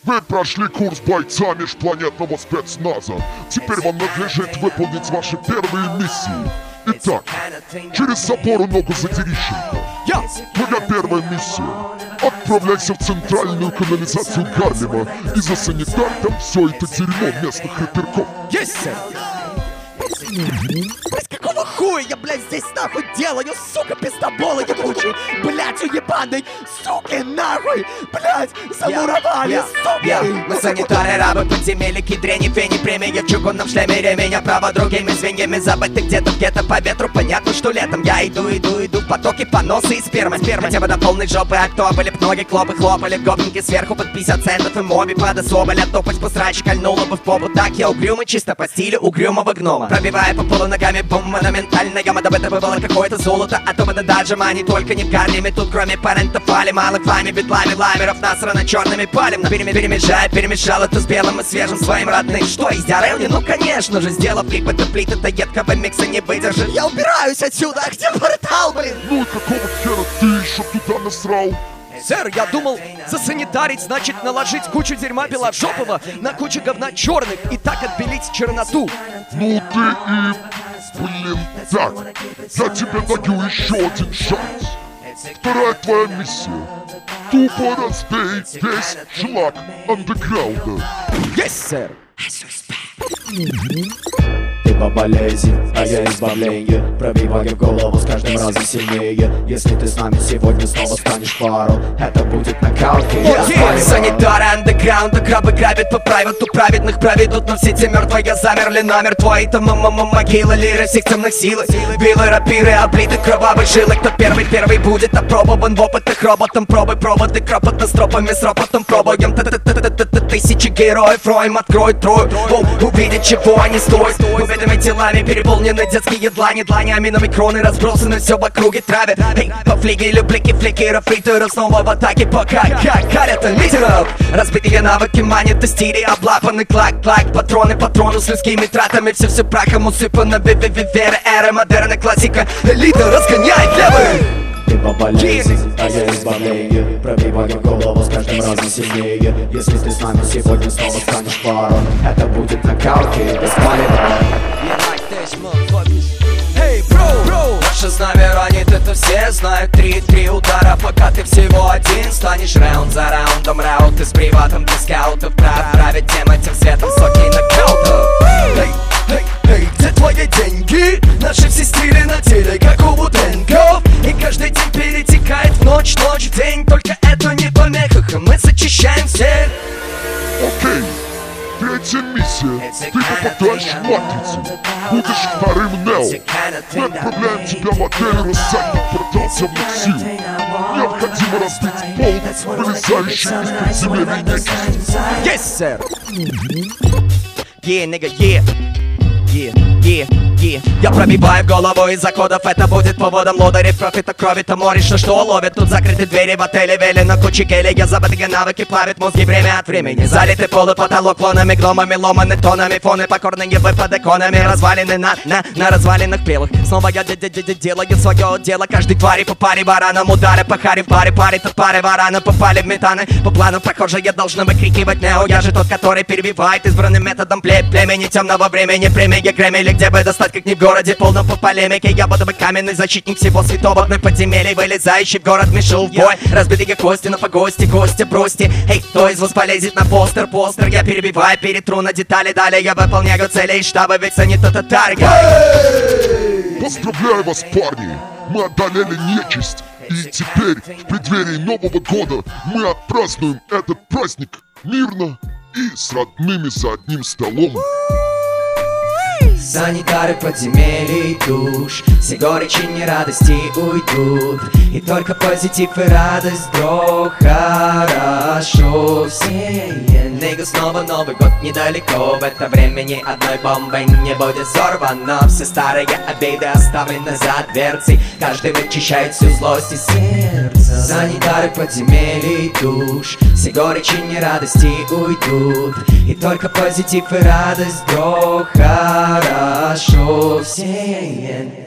Вы прошли курс бойца межпланетного спецназа. Теперь вам надлежит выполнить ваши первые миссии. Итак, через опору ногу задерищенко. Твоя первая миссия. Отправляйся в центральную канализацию Гарлема и засани там все это дерьмо местных рэперков. Есть, сэр! Блять, какого хуя я, блядь, здесь нахуй делаю, сука, пиздоболы ебучие, блять, уебаный, суки, нахуй, блять, замуровали, суки! Мы санитары, рабы, подземелья, кедрени, фени, премия в чугунном шлеме, ремень, право другими звеньями, забыты где-то по ветру, понятно, что летом я иду в потоке поноса и спермы, хотя бы до полной жопы, а кто были б ноги, клопы, хлопали, гопники сверху под 50 центов и моби, под особоля, топать по срач, кольнула бы в попу, так я угрюмый, чисто по стилю угрюмого гнома, пробивая по полу ногами, бум, монументально, яма, да это было какое-то золото, а то бы даже мы, только не в Гарлеме, тут кроме парента пали, мало клами, бедлами, ламеров, насрано черными палем, но перемешал это с белым и свежим своим родным, что из Дярелни, ну конечно же, сделав клип, это плит, это едкого микса не выдержит, я убираюсь отсюда, а где портал, блин? Ну и какого хера ты еще туда насрал? Сэр, я думал, засанитарить значит наложить кучу дерьма беложопого на кучу говна черных и так отбелить черноту. Ну ты и... Блин, так, я тебе даю еще один шанс. Вторая твоя миссия. Тупо разбей весь шлак андеграунда. Есть, сэр! Ты по болезни, а я избавление. Пробиваю в голову с каждым разом сильнее. Если ты с нами сегодня снова станешь пару, это будет нокаут. Санитары андеграунда, крабы грабят по правилу, праведных проведут, но все те мертвые замерли намертво. И там могилы, лиры всех темных сил. Билы, рапиры, облиты кровавой жилы. Кто первый будет опробован в опытах роботом. Пробы, проводы, кропотно с тропами, с ропотом пробуем. Тысячи героев, роем откроют трою. Увидеть, чего они стоят. Убитыми телами переполнены детские длани, аминами кроны разбросаны все в округе травят. Эй, по флигелю блики, фликеров, фритеров снова в атаке, пока карят лидеров. Разбитые навыки манят и стили, облапаны клак, патроны с людскими тратами, все прахом усыпано, вера, эра, модерна, классика, элита разгоняет левых. Ты по болезни, а я избавление. Пробиваю голову с каждым разом сильнее. Если ты с нами сегодня снова станешь пару, это будет нокаут и беспалево. Эй, бро, наше знамя ранит, это все знают. 3 удара, пока ты всего один. Станешь раунд за раундом, раунд из приватом дискаутов. Править тем этим светом соки нокаутов. Эй, где твои деньги? Наши все стили на теле, как у Вуденгов. И каждый день перетекает в ночь, в день. Только это не помеха, мы зачищаем всех. Окей, третья миссия. Ты попадаешь в матрицу. Будешь вторым Нео. Мы отправляем тебя в отель «Рассадник портал темных сил». Необходимо разбить пол, вылезающий из подземелья нечисти. Есть, сэр! Yeah, nigga, yeah. Я пробиваю в голову из-за кодов, это будет поводом лодырей, профита, крови-то море, что ловит. Тут закрыты двери в отеле, вели на куче гелей. Я забытые навыки плавит мозги время от времени. Залитый пол и потолок клонами, гномами, ломаны тонами, фоны покорные выпады конами, развалины на развалинах белых. Снова я делаю свое дело, каждой твари по паре варанам, удары по харе в паре, тут паре варана попали в метаны. По плану прохожие должны выкрикивать Нео, я же тот, который перебивает избранным методом племени темного времени, премии Грэмми, или где бы достать, как не в городе, полном по полемике. Я буду бы каменный защитник всего святого, вновь подземелий, вылезающий в город мешал в бой. Разбитые кости, но по гости, бросьте. Эй, кто из вас полезет на постер? Я перебиваю, перетру на детали, далее я выполняю цели из штаба, ведь они тот таргет. Поздравляю вас, парни! Мы одолели нечисть, и теперь, в преддверии Нового года, мы отпразднуем этот праздник мирно и с родными за одним столом. Санитары подземелий душ, все горечи и нерадости уйдут, и только позитив и радость, бро, хорошо все. Нигга, снова Новый год недалеко, в это время ни одной бомбой не будет взорвано. Все старые обиды оставлены за дверцей, каждый вычищает всю злость из сердца. Санитары подземелий душ, все горечи и нерадости уйдут, и только позитив и радость, бро, хорошо все.